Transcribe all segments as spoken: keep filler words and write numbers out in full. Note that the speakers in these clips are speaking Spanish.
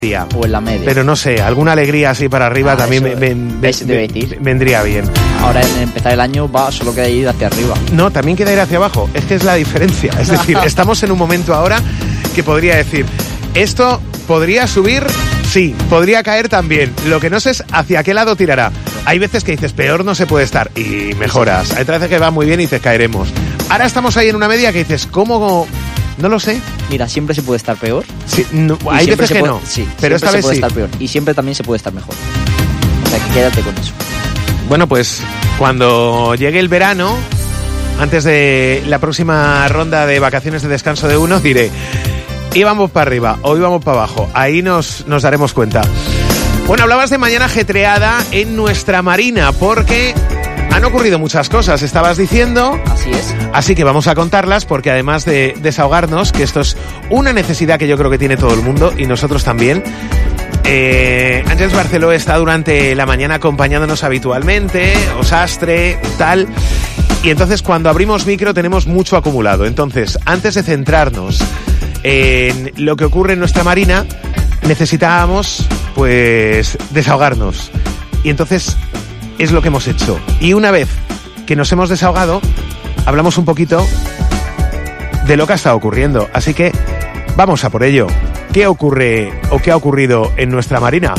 O en la media. Pero no sé, alguna alegría así para arriba ah, también me, me, me, me, vendría bien. Ahora en empezar el año va, solo queda ir hacia arriba. No, también queda ir hacia abajo. Es que es la diferencia. Es decir, estamos en un momento ahora que podría decir, esto podría subir, sí, podría caer también. Lo que no sé es hacia qué lado tirará. Hay veces que dices, peor no se puede estar y mejoras. Hay veces que va muy bien y dices, caeremos. Ahora estamos ahí en una media que dices, ¿cómo...? No lo sé. Mira, siempre se puede estar peor. Sí, no, hay veces que puede, no. Sí, pero esta se vez puede sí. estar peor. Y siempre también se puede estar mejor. O sea, que quédate con eso. Bueno, pues cuando llegue el verano, antes de la próxima ronda de vacaciones de descanso de uno, diré, íbamos para arriba o íbamos para abajo. Ahí nos, nos daremos cuenta. Bueno, hablabas de mañana ajetreada en nuestra marina, porque han ocurrido muchas cosas, estabas diciendo. Así es. Así que vamos a contarlas, porque además de desahogarnos, que esto es una necesidad que yo creo que tiene todo el mundo y nosotros también, eh, Àngels Barceló está durante la mañana acompañándonos habitualmente, Osastre, tal, y entonces cuando abrimos micro tenemos mucho acumulado. Entonces, antes de centrarnos en lo que ocurre en nuestra marina, necesitábamos, pues, desahogarnos. Y entonces es lo que hemos hecho. Y una vez que nos hemos desahogado, hablamos un poquito de lo que ha estado ocurriendo. Así que vamos a por ello. ¿Qué ocurre o qué ha ocurrido en nuestra marina?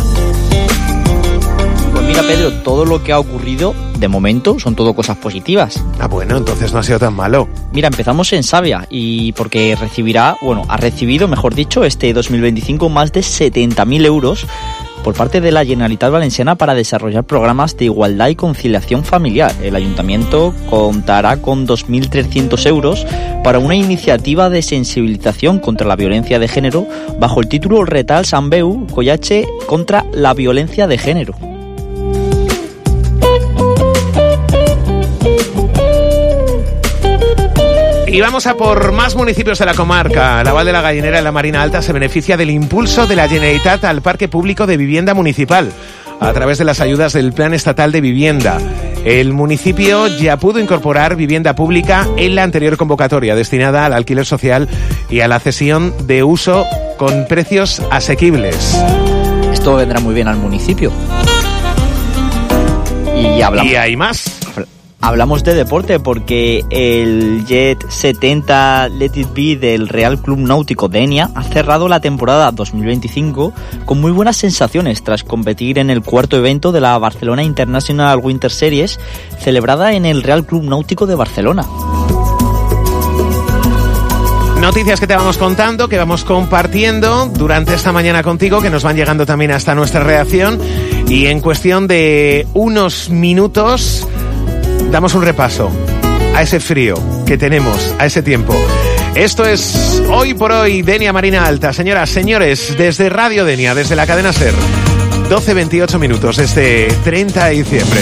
Pues mira, Pedro, todo lo que ha ocurrido, de momento, son todo cosas positivas. Ah, bueno, entonces no ha sido tan malo. Mira, empezamos en Savia, y porque recibirá, bueno, ha recibido, mejor dicho, este dos mil veinticinco más de setenta mil euros por parte de la Generalitat Valenciana para desarrollar programas de igualdad y conciliación familiar. El ayuntamiento contará con dos mil trescientos euros para una iniciativa de sensibilización contra la violencia de género bajo el título Retal Sant Beu Collache contra la violencia de género. Y vamos a por más municipios de la comarca. La Val de la Gallinera y la Marina Alta se beneficia del impulso de la Generalitat al Parque Público de Vivienda Municipal a través de las ayudas del Plan Estatal de Vivienda. El municipio ya pudo incorporar vivienda pública en la anterior convocatoria destinada al alquiler social y a la cesión de uso con precios asequibles. Esto vendrá muy bien al municipio. Y hablamos... ¿Y hay más? Hablamos de deporte porque el Jet setenta Let It Be del Real Club Náutico Denia ha cerrado la temporada dos mil veinticinco con muy buenas sensaciones tras competir en el cuarto evento de la Barcelona International Winter Series celebrada en el Real Club Náutico de Barcelona. Noticias que te vamos contando, que vamos compartiendo durante esta mañana contigo, que nos van llegando también hasta nuestra redacción, y en cuestión de unos minutos damos un repaso a ese frío que tenemos, a ese tiempo. Esto es Hoy por Hoy, Denia Marina Alta. Señoras, señores, desde Radio Denia, desde la cadena SER, doce veintiocho minutos, este treinta de diciembre.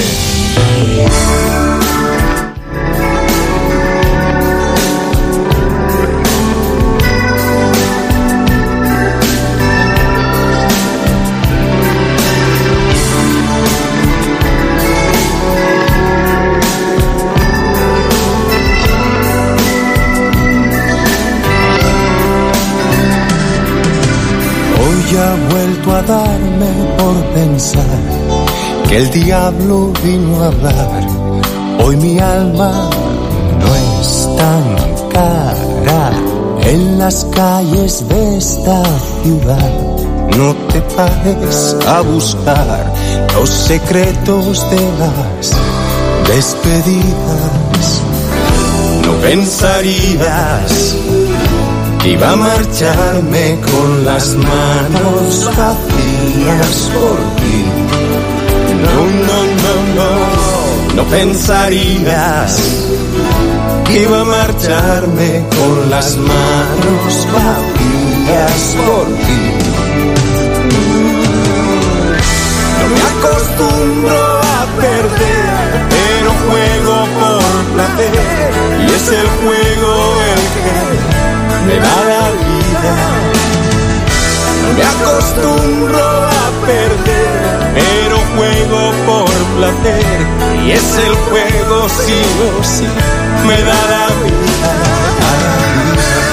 Ha vuelto a darme por pensar que el diablo vino a hablar. Hoy mi alma no es tan cara en las calles de esta ciudad. No te pares a buscar los secretos de las despedidas. No pensarías que iba a marcharme con las manos vacías por ti. No, no, no, no, no pensarías que iba a marcharme con las manos vacías por ti. No me acostumbro a perder, pero juego por placer, y es el juego el que me da la vida. No me acostumbro a perder, pero juego por placer, y es el juego sí o sí, me da la vida, a la vida.